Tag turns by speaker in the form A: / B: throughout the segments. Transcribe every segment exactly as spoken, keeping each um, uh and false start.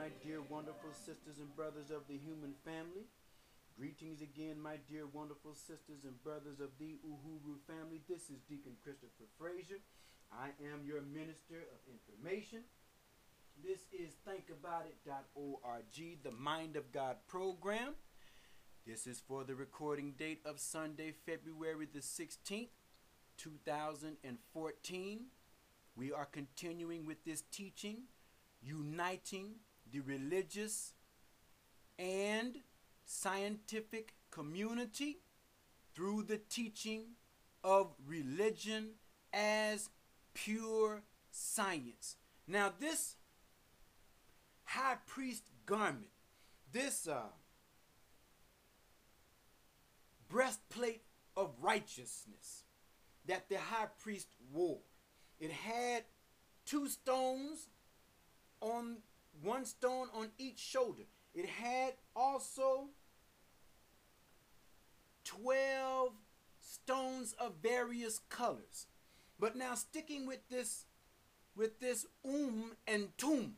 A: my dear wonderful sisters and brothers of the human family. Greetings again, my dear wonderful sisters and brothers of the Uhuru family. This is Deacon Christopher Frazier. I am your minister of information. This is think about it dot org, the Mind of God program. This is for the recording date of Sunday, February the sixteenth, two thousand fourteen. We are continuing with this teaching, uniting the religious and scientific community through the teaching of religion as pure science. Now, this high priest garment, this uh, breastplate of righteousness that the high priest wore, it had two stones on one stone on each shoulder. It had also twelve stones of various colors. But now sticking with this with this um and tum,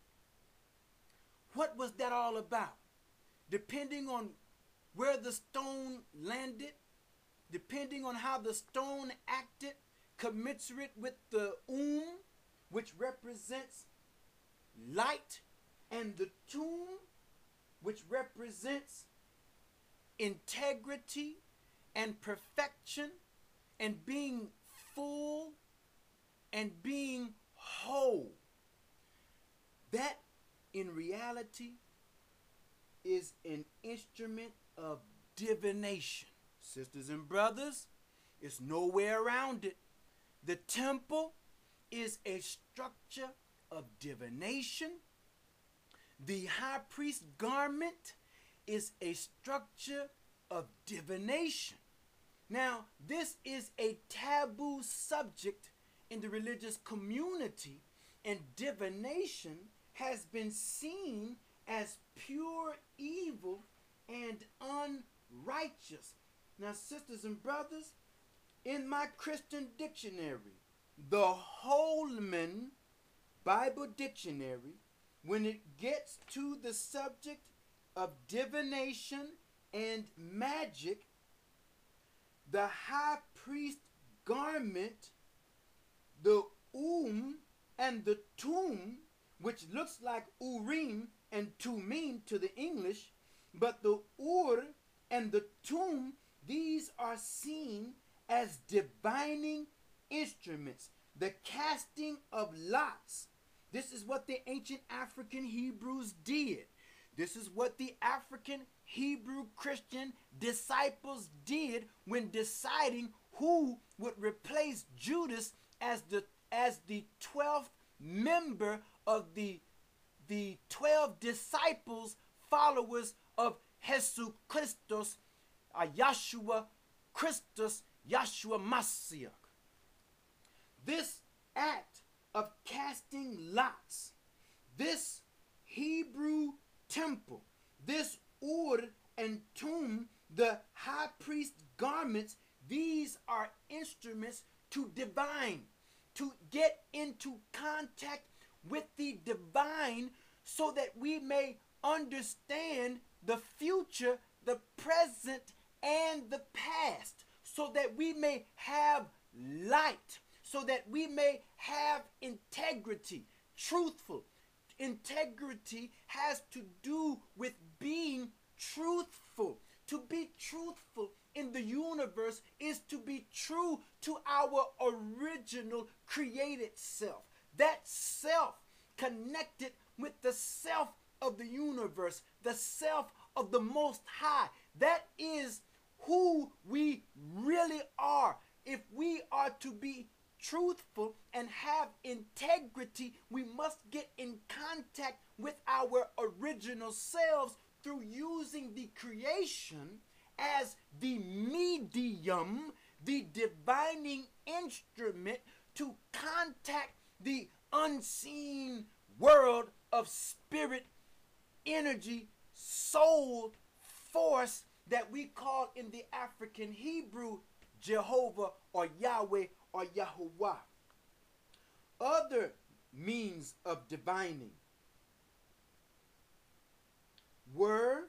A: what was that all about? Depending on where the stone landed, depending on how the stone acted, commensurate with the um, which represents light, and the tum, which represents integrity and perfection and being full and being whole. That in reality is an instrument of divination. Sisters and brothers, it's nowhere around it. The temple is a structure of divination. The high priest garment is a structure of divination. Now, this is a taboo subject in the religious community, and divination has been seen as pure evil and unrighteous. Now, sisters and brothers, in my Christian dictionary, the Holman Bible Dictionary, when it gets to the subject of divination and magic, the high priest garment, the um and the tum, which looks like urim and tumim to the English, but the ur and the tum, these are seen as divining instruments, the casting of lots. This is what the ancient African Hebrews did. This is what the African Hebrew Christian disciples did when deciding who would replace Judas as the as the twelfth member of the the twelve disciples, followers of Jesus Christus, uh, Yeshua Christus, Yeshua Mashiach. This act of casting lots, this Hebrew temple, this Ur and Tum, the high priest garments, these are instruments to divine, to get into contact with the divine so that we may understand the future, the present, and the past, so that we may have light, so that we may have integrity, truthful. Integrity has to do with being truthful. To be truthful in the universe is to be true to our original created self. That self connected with the self of the universe, the self of the Most High. That is who we really are. If we are to be truthful and have integrity, we must get in contact with our original selves through using the creation as the medium, the divining instrument to contact the unseen world of spirit, energy, soul, force that we call in the African Hebrew Jehovah or Yahweh or Yahuwah. Other means of divining were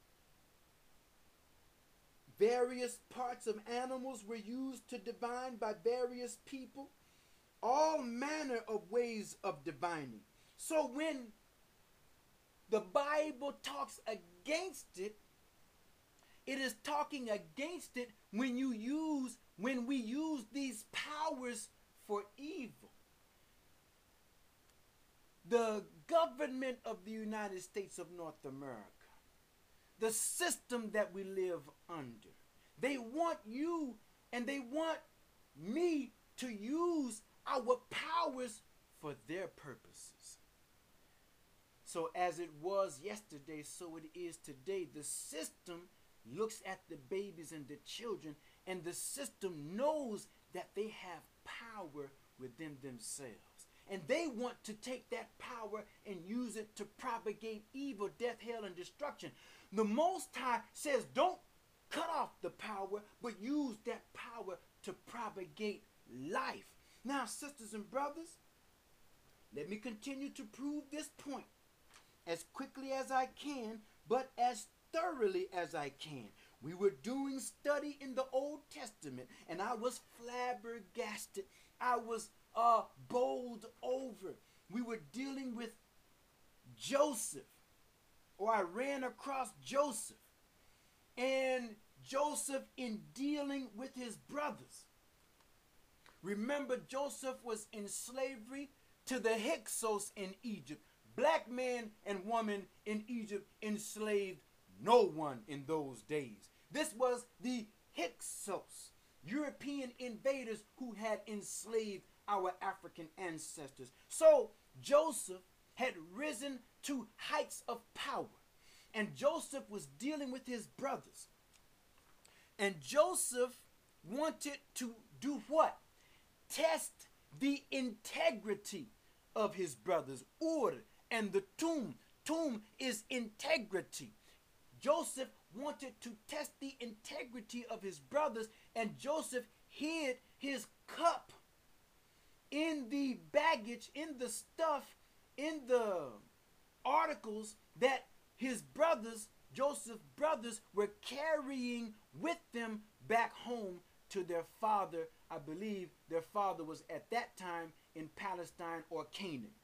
A: various parts of animals were used to divine by various people. All manner of ways of divining. So when the Bible talks against it, it is talking against it when you use, when we use these powers for evil. The government of the United States of North America, the system that we live under, they want you and they want me to use our powers for their purposes. So as it was yesterday, so it is today. The system looks at the babies and the children, and the system knows that they have power within themselves. And they want to take that power and use it to propagate evil, death, hell, and destruction. The Most High says, don't cut off the power, but use that power to propagate life. Now, sisters and brothers, let me continue to prove this point as quickly as I can, but as thoroughly as I can. We were doing study in the Old Testament, and I was flabbergasted. I was uh, bowled over. We were dealing with Joseph, or I ran across Joseph, and Joseph in dealing with his brothers. Remember, Joseph was in slavery to the Hyksos in Egypt. Black man and woman in Egypt enslaved no one in those days. This was the Hyksos, European invaders who had enslaved our African ancestors. So Joseph had risen to heights of power, and Joseph was dealing with his brothers. And Joseph wanted to do what? Test the integrity of his brothers. Ur and the Tum. Tum is integrity. Joseph wanted to test the integrity of his brothers, and Joseph hid his cup in the baggage, in the stuff, in the articles that his brothers, Joseph's brothers, were carrying with them back home to their father. I believe their father was at that time in Palestine or Canaan.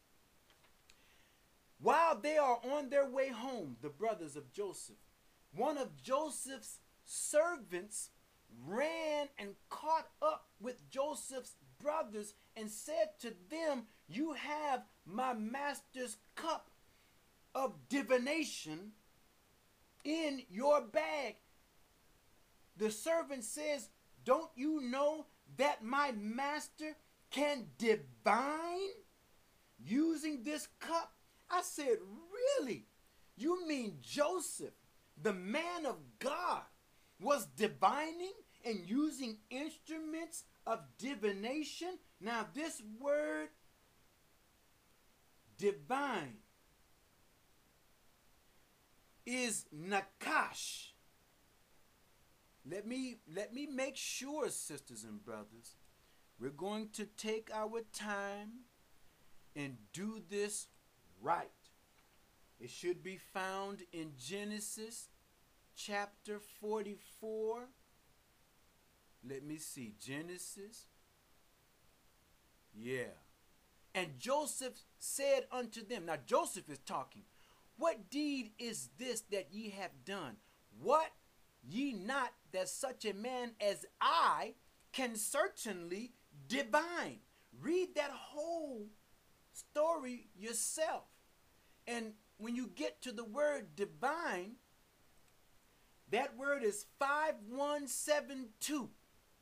A: While they are on their way home, the brothers of Joseph, one of Joseph's servants ran and caught up with Joseph's brothers and said to them, "You have my master's cup of divination in your bag." The servant says, "Don't you know that my master can divine using this cup?" I said, "Really? You mean Joseph, the man of God, was divining and using instruments of divination?" Now this word divine is nakash. Let me let me make sure, sisters and brothers, we're going to take our time and do this right. It should be found in Genesis chapter forty-four. Let me see, Genesis. Yeah. And Joseph said unto them, now Joseph is talking, "What deed is this that ye have done? What ye not that such a man as I can certainly divine?" Read that whole story yourself. And when you get to the word divine, that word is five one seven two.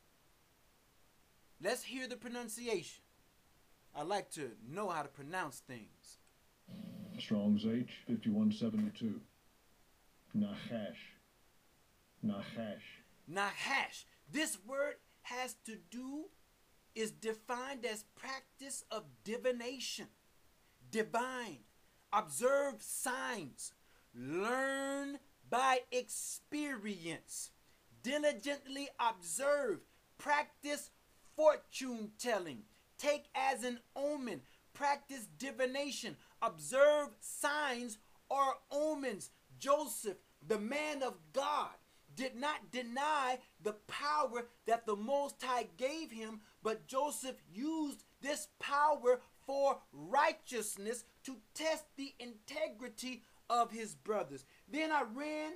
A: Let's hear the pronunciation. I like to know how to pronounce things.
B: Strong's H fifty-one seventy-two. Nahash. Nahash.
A: Nahash. This word has to do, is defined as practice of divination. Divine. Observe signs. Learn by experience. Diligently observe. Practice fortune telling. Take as an omen. Practice divination. Observe signs or omens. Joseph, the man of God, did not deny the power that the Most High gave him, but Joseph used this power for righteousness to test the integrity of his brothers. Then I ran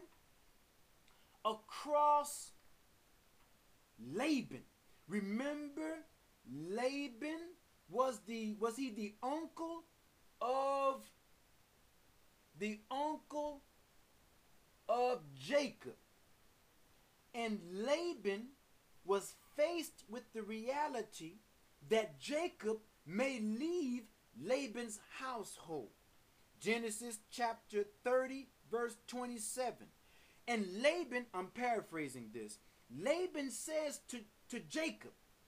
A: across Laban. Remember, Laban was the was he the uncle of the uncle of Jacob. And Laban was faced with the reality that Jacob may leave Laban's household. Genesis chapter thirty, verse twenty-seven. And Laban, I'm paraphrasing this, Laban says to, to Jacob,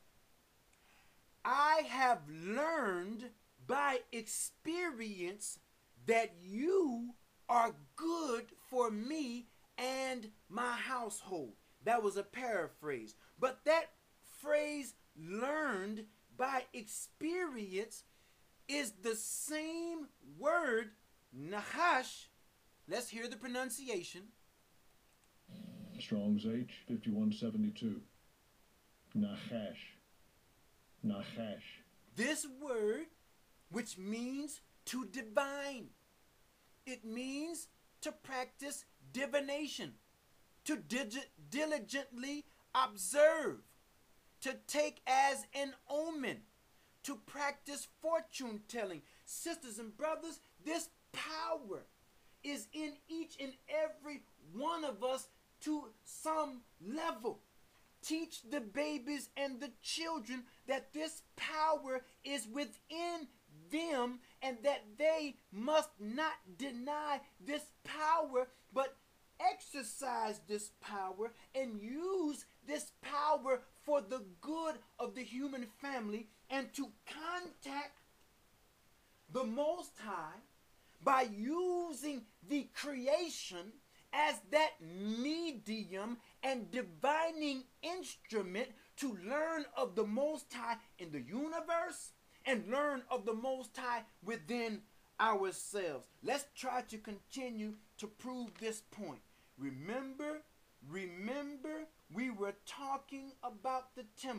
A: I have learned by experience that you are good for me and my household. That was a paraphrase. But that phrase, learned by experience, is the same word, Nahash. Let's hear the pronunciation.
B: Strong's H fifty-one seventy-two. Nahash. Nahash.
A: This word, which means to divine, it means to practice divination, to dig- diligently observe, to take as an omen, to practice fortune telling. Sisters and brothers, this power is in each and every one of us to some level. Teach the babies and the children that this power is within them and that they must not deny this power, but exercise this power and use this power for the good of the human family, and to contact the Most High by using the creation as that medium and divining instrument to learn of the Most High in the universe and learn of the Most High within ourselves. Let's try to continue to prove this point. Remember, remember, we were talking about the temple.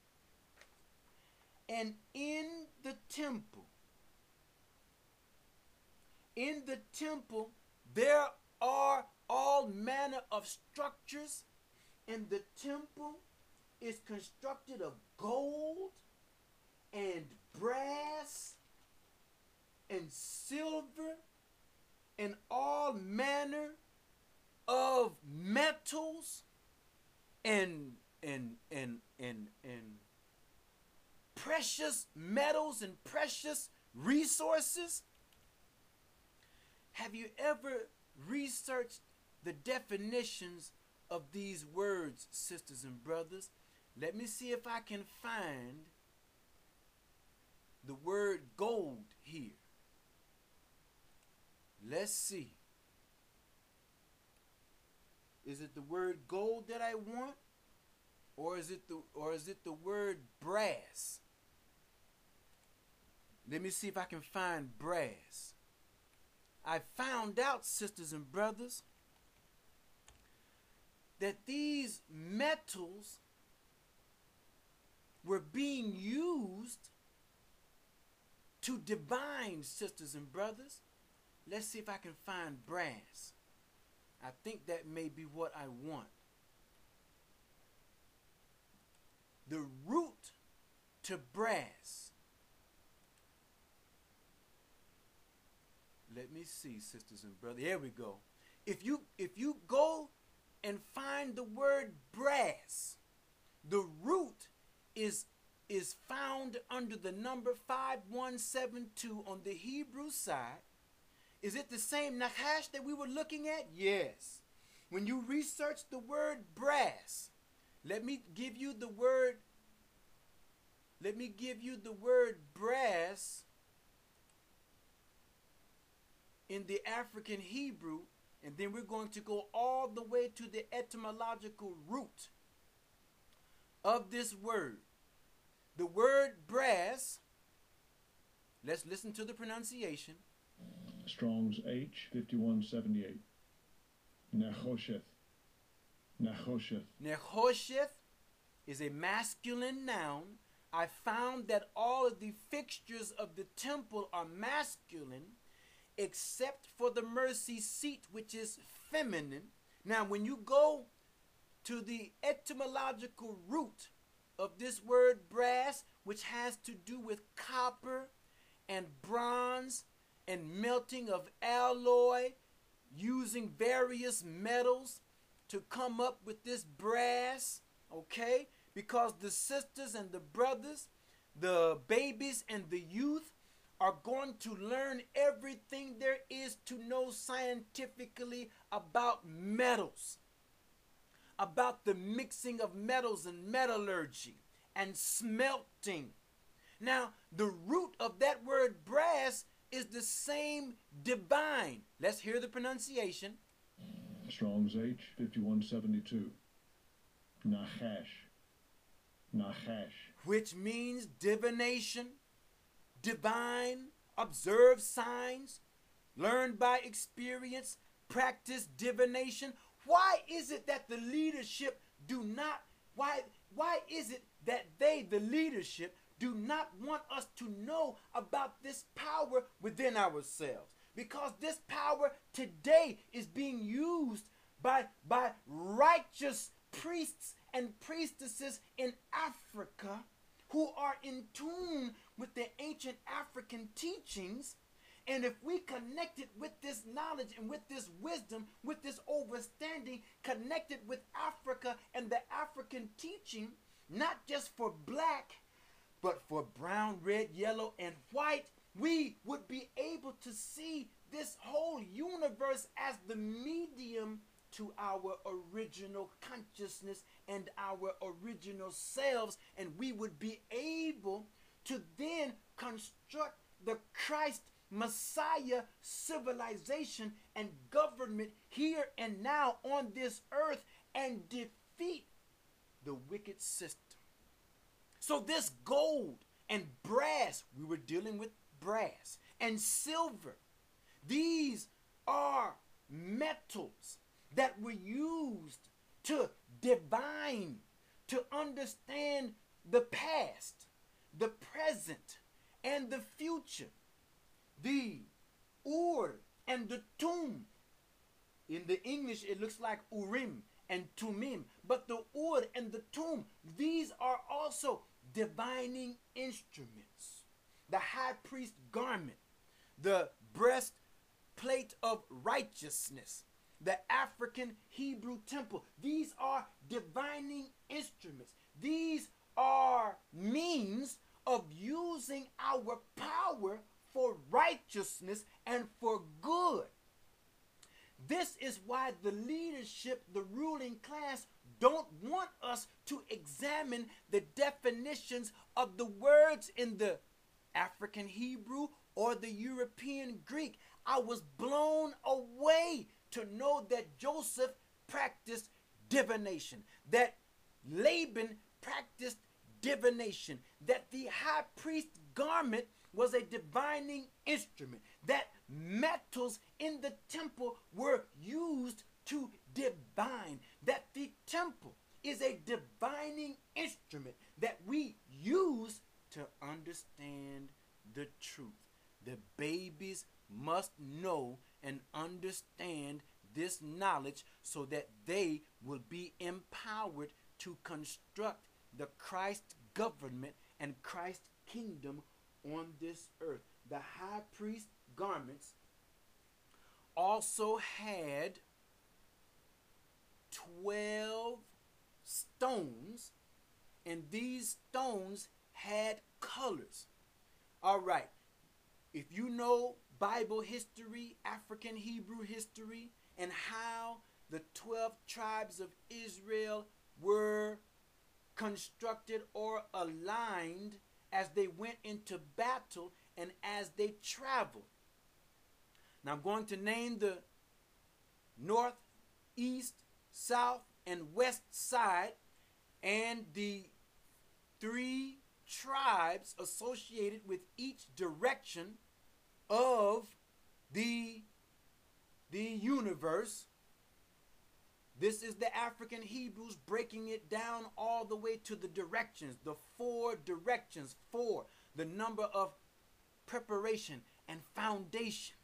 A: And in the temple, in the temple, there are all manner of structures, and the temple is constructed of gold and brass and silver and all manner of metals and and and and and precious metals and precious resources. Have you ever researched the definitions of these words, sisters and brothers? Let me see if I can find the word gold here. Let's see. Is it the word gold that I want? Or is it the or is it the word brass? Let me see if I can find brass. I found out, sisters and brothers, that these metals were being used to divine, sisters and brothers. Let's see if I can find brass. I think that may be what I want. The root to brass. Let me see, sisters and brothers. Here we go. If you if you go and find the word brass, the root is is found under the number five one seven two on the Hebrew side. Is it the same Nahash that we were looking at? Yes. When you research the word brass, let me give you the word let me give you the word brass in the African Hebrew, and then we're going to go all the way to the etymological root of this word. The word brass, let's listen to the pronunciation.
B: Strong's H fifty-one seventy-eight. Nechosheth. Nechosheth.
A: Nechosheth is a masculine noun. I found that all of the fixtures of the temple are masculine, except for the mercy seat, which is feminine. Now, when you go to the etymological root of this word brass, which has to do with copper and bronze and melting of alloy, using various metals to come up with this brass, okay? Because the sisters and the brothers, the babies and the youth are going to learn everything there is to know scientifically about metals, about the mixing of metals and metallurgy and smelting. Now, the root of that word brass is the same divine. Let's hear the pronunciation.
B: Strong's H, fifty-one seventy-two. Nachash. Nachash.
A: Which means divination, divine, observe signs, learn by experience, practice divination. Why is it that the leadership do not, why, why is it that they, the leadership, do not want us to know about this power within ourselves? Because this power today is being used by, by righteous priests and priestesses in Africa who are in tune with the ancient African teachings. And if we connect it with this knowledge and with this wisdom, with this understanding, connected with Africa and the African teaching, not just for black, but for brown, red, yellow, and white, we would be able to see this whole universe as the medium to our original consciousness and our original selves, and we would be able to then construct the Christ Messiah civilization and government here and now on this earth and defeat the wicked system. So this gold and brass, we were dealing with brass and silver. These are metals that were used to divine, to understand the past, the present, and the future. The Ur and the Tum. In the English, it looks like Urim and Tumim. But the Ur and the Tum, these are also divining instruments. The high priest garment, the breastplate of righteousness, the African Hebrew temple. These are divining instruments. These are means of using our power for righteousness and for good. This is why the leadership, the ruling class, don't want us to examine the definitions of the words in the African Hebrew or the European Greek. I was blown away to know that Joseph practiced divination, that Laban practiced divination, that the high priest garment was a divining instrument, that metals in the temple were used to divine, that the temple is a divining instrument that we use to understand the truth. The babies must know and understand this knowledge so that they will be empowered to construct the Christ government and Christ kingdom on this earth. The high priest garments also had twelve stones, and these stones had colors. All right, if you know Bible history, African Hebrew history, and how the twelve tribes of Israel were constructed or aligned as they went into battle and as they traveled. Now I'm going to name the north, east, south, and west side and the three tribes associated with each direction of the, the universe. This is the African Hebrews breaking it down all the way to the directions, the four directions, four, the number of preparation and foundation.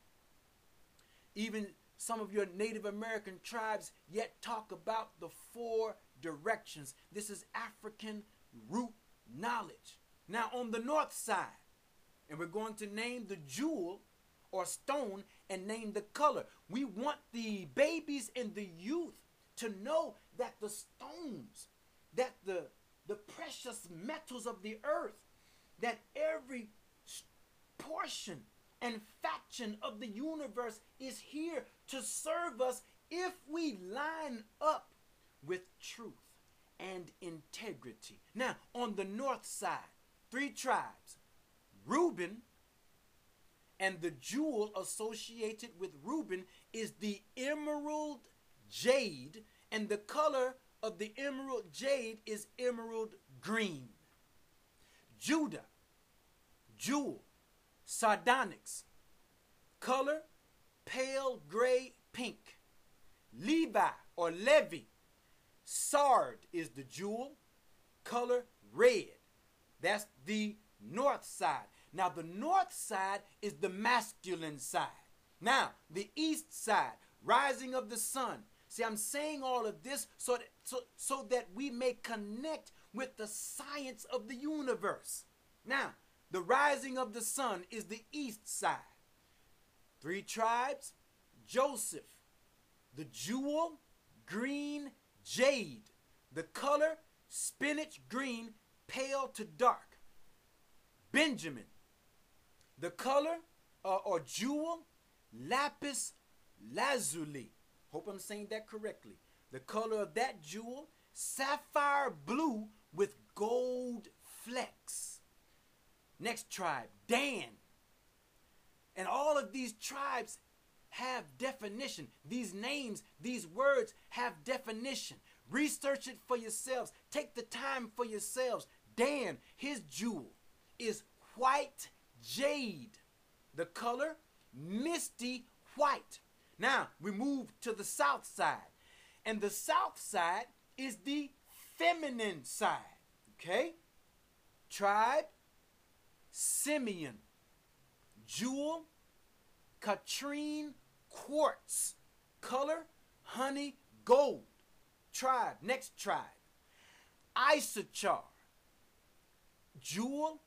A: Even some of your Native American tribes yet talk about the four directions. This is African root knowledge. Now on the north side, and we're going to name the jewel or stone and name the color. We want the babies and the youth to know that the stones, that the, the precious metals of the earth, that every portion and faction of the universe is here to serve us if we line up with truth and integrity. Now, on the north side, three tribes, Reuben, and the jewel associated with Reuben is the emerald jade, and the color of the emerald jade is emerald green. Judah, jewel, sardonyx, color pale gray pink. Levi or Levi, sard is the jewel, color red. That's the north side. Now the north side is the masculine side. Now the east side, rising of the sun. See, I'm saying all of this so that, so, so that we may connect with the science of the universe. Now, the rising of the sun is the east side. Three tribes, Joseph, the jewel, green jade. The color, spinach green, pale to dark. Benjamin, the color uh, or jewel, lapis lazuli. Hope I'm saying that correctly. The color of that jewel, sapphire blue with gold flecks. Next tribe, Dan. And all of these tribes have definition. These names, these words have definition. Research it for yourselves. Take the time for yourselves. Dan, his jewel is white jade. The color, misty white. Now, we move to the south side. And the south side is the feminine side. Okay? Tribe, Simeon. Jewel, Katrine quartz. Color, honey gold. Tribe, next tribe. Issachar. Jewel,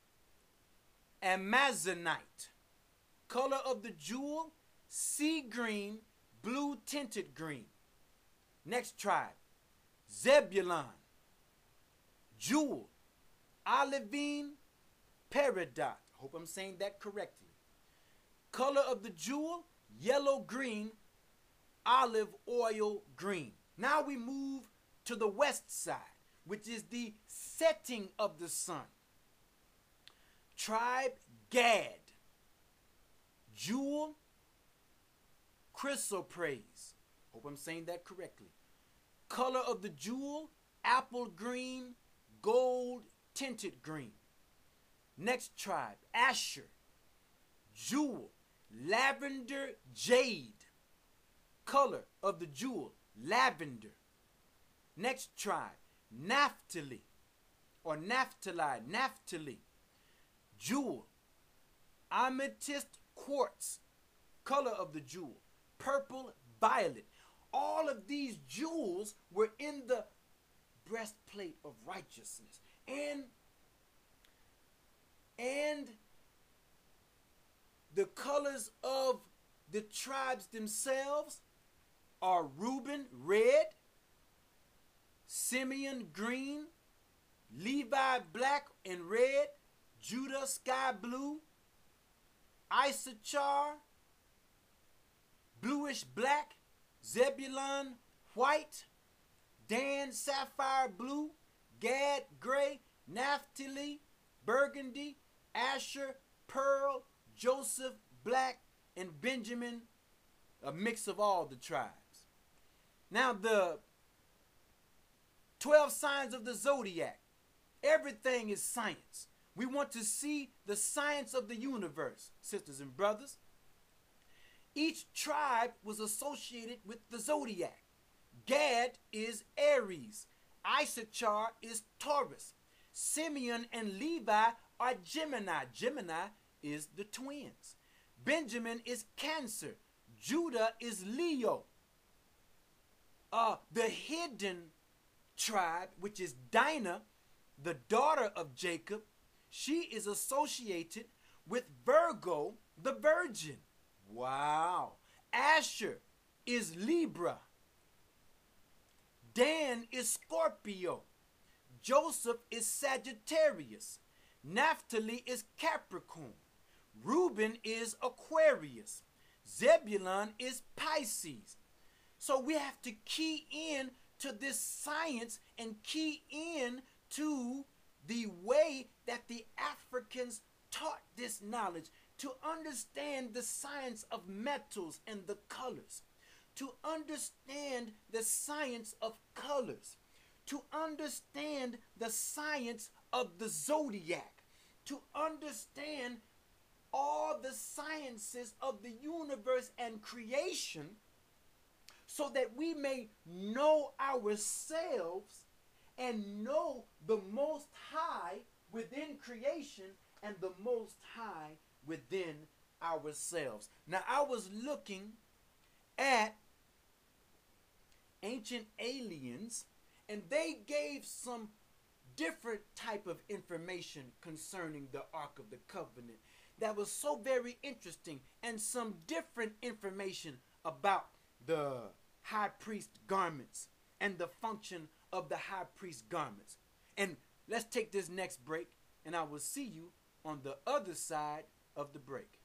A: Amazonite. Color of the jewel, sea green, blue tinted green. Next tribe, Zebulon. Jewel, olivine, peridot. Hope I'm saying that correctly. Color of the jewel, yellow green, olive oil green. Now we move to the west side, which is the setting of the sun. Tribe, Gad. Jewel, chrysoprase. Hope I'm saying that correctly. Color of the jewel, apple green, gold tinted green. Next tribe, Asher. Jewel, lavender jade. Color of the jewel, lavender. Next tribe, Naphtali or Naphtali, Naphtali. Jewel, amethyst quartz. Color of the jewel, purple violet. All of these jewels were in the breastplate of righteousness. And and the colors of the tribes themselves are Reuben red, Simeon green, Levi black and red, Judah sky blue, Issachar bluish black, Zebulun white, Dan sapphire blue, Gad gray, Naphtali burgundy, Asher pearl, Joseph black, and Benjamin a mix of all the tribes. Now the twelve signs of the zodiac. Everything is science. We want to see the science of the universe, sisters and brothers. Each tribe was associated with the zodiac. Gad is Aries. Issachar is Taurus. Simeon and Levi are Gemini. Gemini is the twins. Benjamin is Cancer. Judah is Leo. Uh, the hidden tribe, which is Dinah, the daughter of Jacob, she is associated with Virgo, the virgin. Wow. Asher is Libra. Dan is Scorpio. Joseph is Sagittarius. Naphtali is Capricorn. Reuben is Aquarius. Zebulun is Pisces. So we have to key in to this science and key in to the way that the Africans taught this knowledge, to understand the science of metals and the colors, to understand the science of colors, to understand the science of the zodiac, to understand all the sciences of the universe and creation, so that we may know ourselves and know the Most High within creation and the Most High within ourselves. Now, I was looking at Ancient Aliens, and they gave some different type of information concerning the Ark of the Covenant that was so very interesting, and some different information about the high priest garments and the function of the high priest garments. And let's take this next break, and I will see you on the other side of the break.